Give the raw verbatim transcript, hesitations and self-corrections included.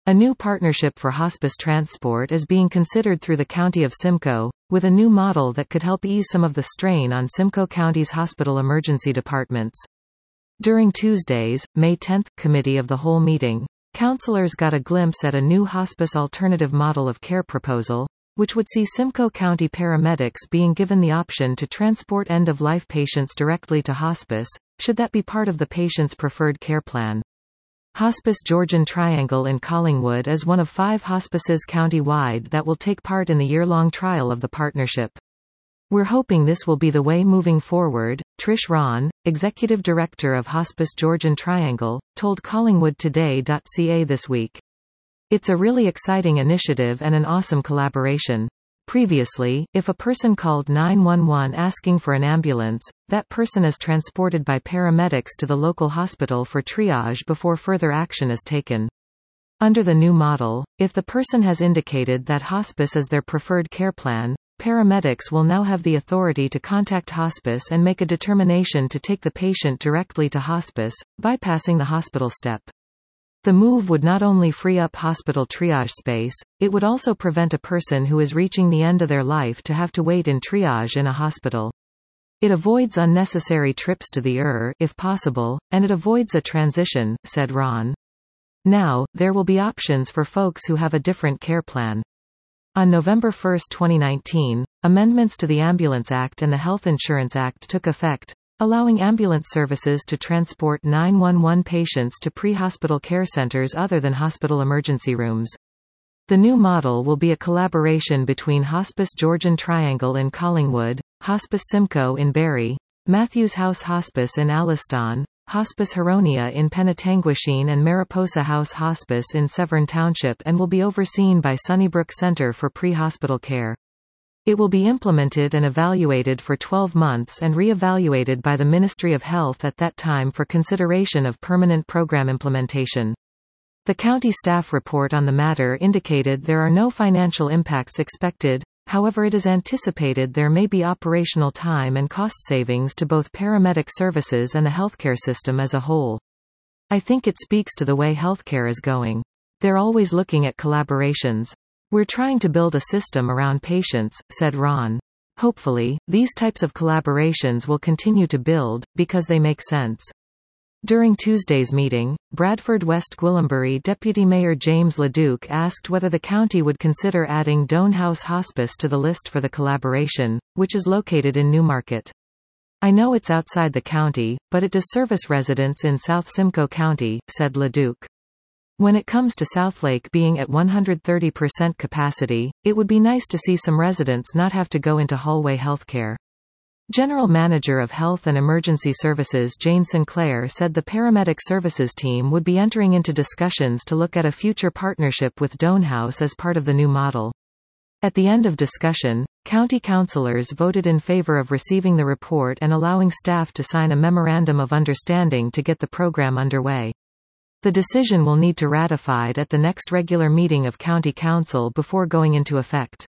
A new partnership for hospice transport is being considered through the County of Simcoe, with a new model that could help ease some of the strain on Simcoe County's hospital emergency departments. During Tuesday's, May tenth, Committee of the Whole meeting, councillors got a glimpse at a new hospice alternative model of care proposal, which would see Simcoe County paramedics being given the option to transport end-of-life patients directly to hospice, should that be part of the patient's preferred care plan. Hospice Georgian Triangle in Collingwood is one of five hospices county-wide that will take part in the year-long trial of the partnership. We're hoping this will be the way moving forward, Trish Ron, Executive Director of Hospice Georgian Triangle, told Collingwood Today dot C A this week. It's a really exciting initiative and an awesome collaboration. Previously, if a person called nine one one asking for an ambulance, that person is transported by paramedics to the local hospital for triage before further action is taken. Under the new model, if the person has indicated that hospice is their preferred care plan, paramedics will now have the authority to contact hospice and make a determination to take the patient directly to hospice, bypassing the hospital step. The move would not only free up hospital triage space, it would also prevent a person who is reaching the end of their life to have to wait in triage in a hospital. It avoids unnecessary trips to the E R, if possible, and it avoids a transition, said Ron. Now, there will be options for folks who have a different care plan. On November first, twenty nineteen, amendments to the Ambulance Act and the Health Insurance Act took effect, allowing ambulance services to transport nine one one patients to pre-hospital care centers other than hospital emergency rooms. The new model will be a collaboration between Hospice Georgian Triangle in Collingwood, Hospice Simcoe in Barrie, Matthews House Hospice in Alliston, Hospice Huronia in Penetanguishene and Mariposa House Hospice in Severn Township, and will be overseen by Sunnybrook Centre for Pre-Hospital Care. It will be implemented and evaluated for twelve months and re-evaluated by the Ministry of Health at that time for consideration of permanent program implementation. The county staff report on the matter indicated there are no financial impacts expected, however it is anticipated there may be operational time and cost savings to both paramedic services and the healthcare system as a whole. I think it speaks to the way healthcare is going. They're always looking at collaborations. We're trying to build a system around patients, said Ron. Hopefully, these types of collaborations will continue to build, because they make sense. During Tuesday's meeting, Bradford West Gwillimbury Deputy Mayor James LeDuc asked whether the county would consider adding Doane House Hospice to the list for the collaboration, which is located in Newmarket. I know it's outside the county, but it does service residents in South Simcoe County, said LeDuc. When it comes to Southlake being at one hundred thirty percent capacity, it would be nice to see some residents not have to go into hallway healthcare. General Manager of Health and Emergency Services Jane Sinclair said the paramedic services team would be entering into discussions to look at a future partnership with Doane House as part of the new model. At the end of discussion, county councillors voted in favour of receiving the report and allowing staff to sign a memorandum of understanding to get the program underway. The decision will need to ratified at the next regular meeting of County Council before going into effect.